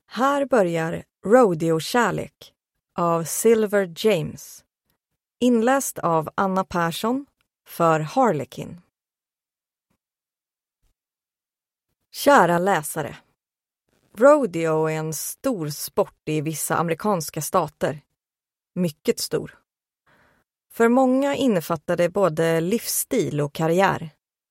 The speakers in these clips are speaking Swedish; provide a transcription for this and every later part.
Här börjar Rodeo-kärlek av Silver James. Inläst av Anna Persson för Harlequin. Kära läsare. Rodeo är en stor sport i vissa amerikanska stater. Mycket stor. För många innefattar det både livsstil och karriär.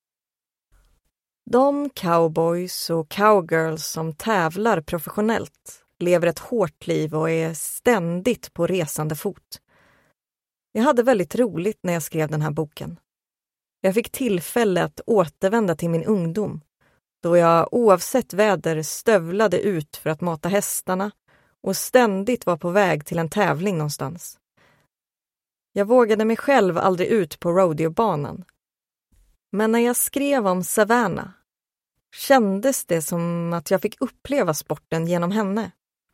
De cowboys och cowgirls som tävlar professionellt lever ett hårt liv och är ständigt på resande fot. Jag hade väldigt roligt när jag skrev den här boken. Jag fick tillfälle att återvända till min ungdom, då jag oavsett väder stövlade ut för att mata hästarna och ständigt var på väg till en tävling någonstans. Jag vågade mig själv aldrig ut på rodeobanan. Men när jag skrev om Savannah kändes det som att jag fick uppleva sporten genom henne.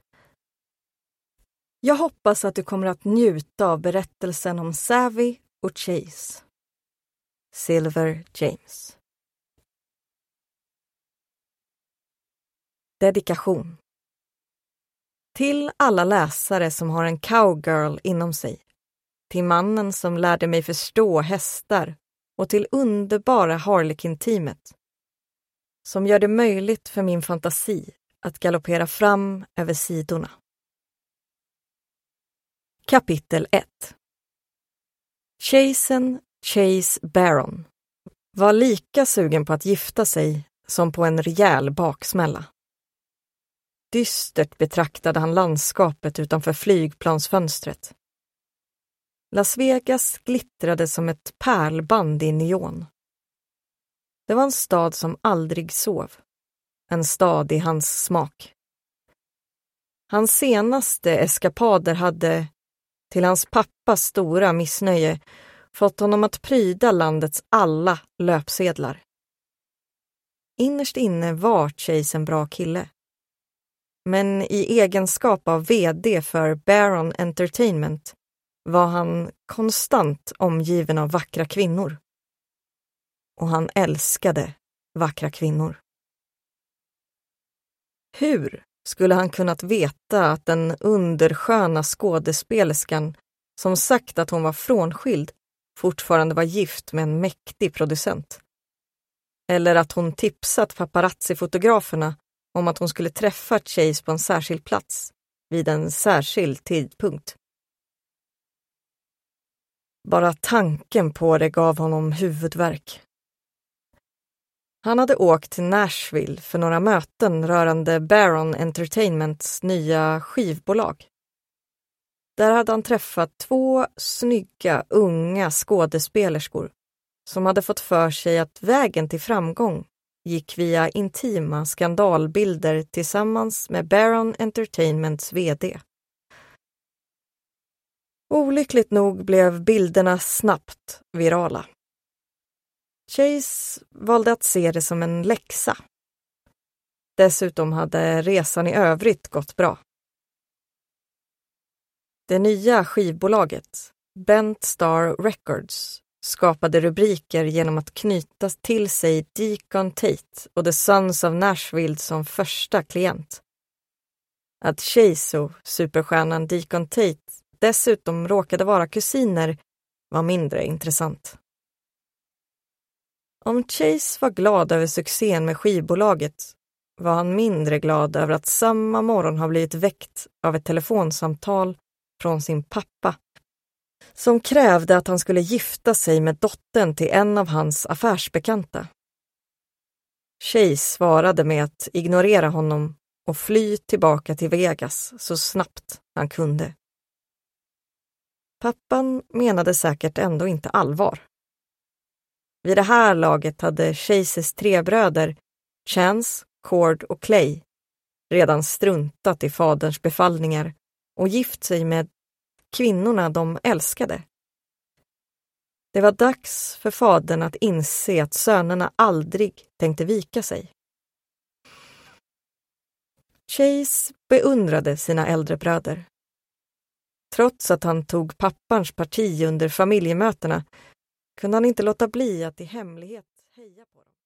Jag hoppas att du kommer att njuta av berättelsen om Savvy och Chase. Silver James. Dedikation. Till alla läsare som har en cowgirl inom sig. Till mannen som lärde mig förstå hästar och till underbara Harlequin-teamet som gör det möjligt för min fantasi att galoppera fram över sidorna. Kapitel 1. Chase Baron var lika sugen på att gifta sig som på en rejäl baksmälla. Dystert betraktade han landskapet utanför flygplansfönstret. Las Vegas glittrade som ett pärlband i neon. Det var en stad som aldrig sov. En stad i hans smak. Hans senaste eskapader hade, till hans pappas stora missnöje, fått honom att pryda landets alla löpsedlar. Innerst inne var Chase en bra kille. Men i egenskap av vd för Baron Entertainment var han konstant omgiven av vackra kvinnor. Och han älskade vackra kvinnor. Hur skulle han kunnat veta att den undersköna skådespelerskan som sagt att hon var frånskild fortfarande var gift med en mäktig producent? Eller att hon tipsat paparazzi-fotograferna om att hon skulle träffa Chase på en särskild plats vid en särskild tidpunkt? Bara tanken på det gav honom huvudvärk. Han hade åkt till Nashville för några möten rörande Baron Entertainments nya skivbolag. Där hade han träffat 2 snygga, unga skådespelerskor som hade fått för sig att vägen till framgång gick via intima skandalbilder tillsammans med Baron Entertainments vd. Olyckligt nog blev bilderna snabbt virala. Chase valde att se det som en läxa. Dessutom hade resan i övrigt gått bra. Det nya skivbolaget, Bent Star Records, skapade rubriker genom att knyta till sig Deacon Tate och The Sons of Nashville som första klient. Att Chase och superstjärnan Deacon Tate dessutom råkade vara kusiner var mindre intressant. Om Chase var glad över succén med skivbolaget var han mindre glad över att samma morgon ha blivit väckt av ett telefonsamtal från sin pappa som krävde att han skulle gifta sig med dottern till en av hans affärsbekanta. Chase svarade med att ignorera honom och fly tillbaka till Vegas så snabbt han kunde. Pappan menade säkert ändå inte allvar. Vid det här laget hade Chases 3 bröder, Chance, Cord och Clay, redan struntat i faderns befallningar och gift sig med kvinnorna de älskade. Det var dags för fadern att inse att sönerna aldrig tänkte vika sig. Chase beundrade sina äldre bröder. Trots att han tog pappans parti under familjemötena kunde han inte låta bli att i hemlighet heja på dem.